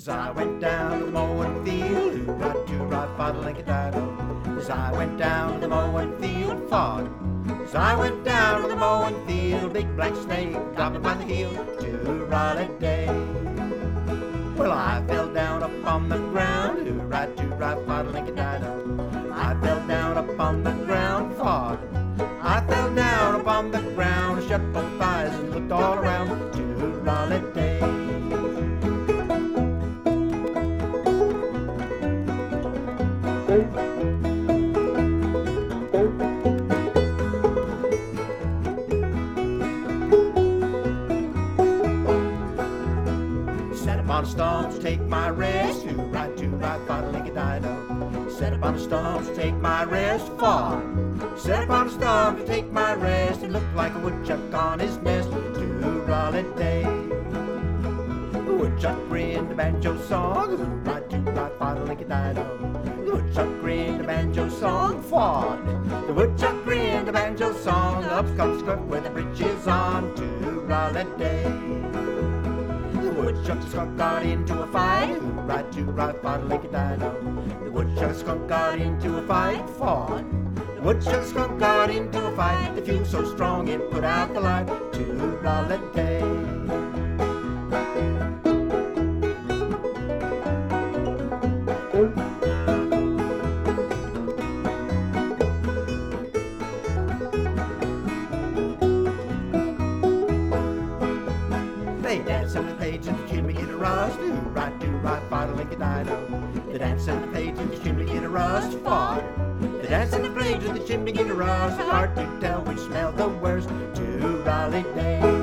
As I went down to the mowing field, hoo-rah, fod-a-link-a-dido. As I went down to the mowing field, fog. As I went down to the mowing field, big black snake got me by the heel, too-rah-day. Well, I fell down upon the ground, hoo-rah, fod-a-link-a-dido. I fell down upon the ground, fog. I fell down upon the ground, shut both eyes and looked all around, too-rah-day. Sat upon a stump to take my rest, hoo-rah, fod-a-link-a-dido. Sat upon a stump to take my rest, fog. Sat upon a stump to take my rest, it looked like a woodchuck on his nest, too-rah-day. The woodchuck grinned a banjo song, hoo-rah, fod-a-link-a-dido. The woodchuck grinned a banjo song, fog. The woodchuck grinned a banjo song, up comes Skunk with the breeches on, too-rah-day. The woodchuck skunk got into a fight, hoo-rah, fod-a-link-a-dido. The woodchuck skunk got into a fight, fog. The woodchuck skunk got into a fight, the fume so strong it put out the light, too-rah-day. They dance on the page and the chimney get a rust, hoo-rah, fod-a-link-a-dido. They dance on the page and the chimney get a rust, fog. They dance on the page and the chimney get a rust, hard to tell which smelled the worst, too-rah-day.